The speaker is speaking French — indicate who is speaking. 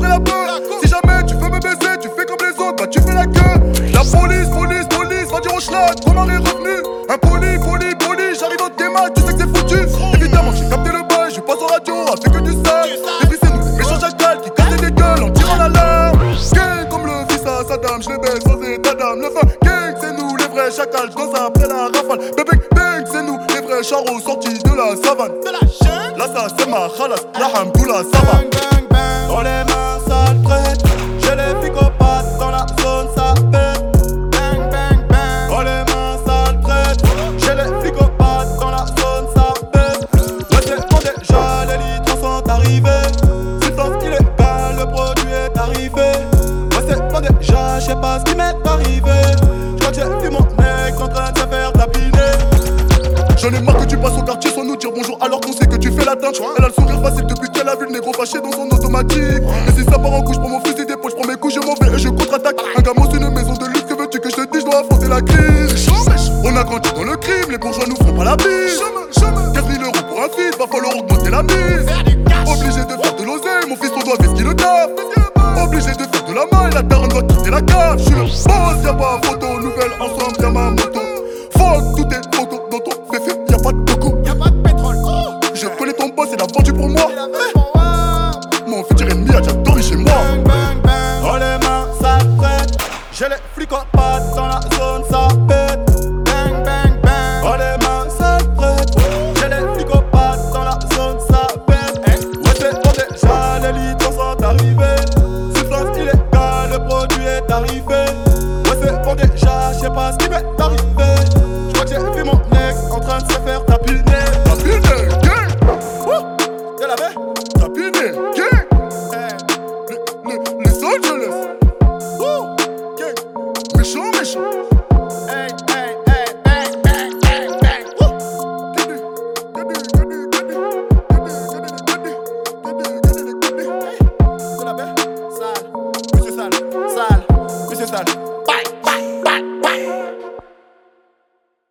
Speaker 1: fais la peur. Si jamais tu veux me baiser, tu fais comme les autres, bah tu fais la queue. La police, va dire au schlag, Omar est revenu. Impoli, j'arrive au démat, tu sais que c'est foutu. Évidemment, j'ai capté le bail, je passe en radio, avec que du sale. Et puis c'est nous, les méchants jacals qui cassent des gueules en tirant l'alarme. Gang comme le fils à Saddam, je les baisse sans état d'âme. Le fin gang, c'est nous les vrais chacals, je danse après la rafale. Bébé, bang, c'est nous les vrais charros sortis de la savane. Là ça c'est ma khalas, la hamdoula, ça va.
Speaker 2: Dans les mains sales prêtes, j'ai les psychopathes dans la zone, ça pète. Bang bang bang. Dans les mains sales prêtes, j'ai les psychopathes dans la zone, ça pète. Ouais c'est bon déjà, les litres sont arrivés. Substance illégale, le produit est arrivé. Ouais c'est bon déjà, j'sais pas ce qui m'est arrivé. J'crois que j'ai vu mon mec en train de se faire tapiner.
Speaker 1: J'en ai marre que tu passes au quartier sans nous dire bonjour alors qu'on sait que tu fais la teinte. Elle a le sourire facile depuis qu'elle a vu le négro fâché dans son automatique. Et si ça part en couche, j'prends mon fusil d'épaule, j'prends mes coups, je m'en vais et je contre-attaque. Un gamin c'est une maison de luxe, que veux-tu que je te dise, je dois affronter la crise. On a grandi dans le crime, les bourgeois nous font pas la bise. 15 000 euros pour un fils, va falloir augmenter la mise. Obligé de faire de l'oseille, mon fils on doit faire ce qu'il le taffe. Obligé de faire de la main et la daronne doit quitter la cave. J'suis le boss, y'a pas photo, nouvelle ensemble, y'a ma moto. Fuck tout est photo dans ton BF, y'a pas de coco.
Speaker 2: Y'a pas de pétrole.
Speaker 1: Je connais ton boss, il a vendu pour moi. Mon futur ennemi a déjà dormi chez moi.
Speaker 2: Bang bang bang. Dans les mains ça prête, j'ai les flicopates dans la zone, ça pète. Bang bang bang. Dans les mains ça prête, j'ai les flicopates dans la zone, ça pète. Ouais c'est bon déjà, les litres sont arrivés. Substance illégale, le produit est arrivé. Ouais c'est bon déjà, j'sais pas ce qui m'est arrivé. J'crois que j'ai vu mon ex en train de se faire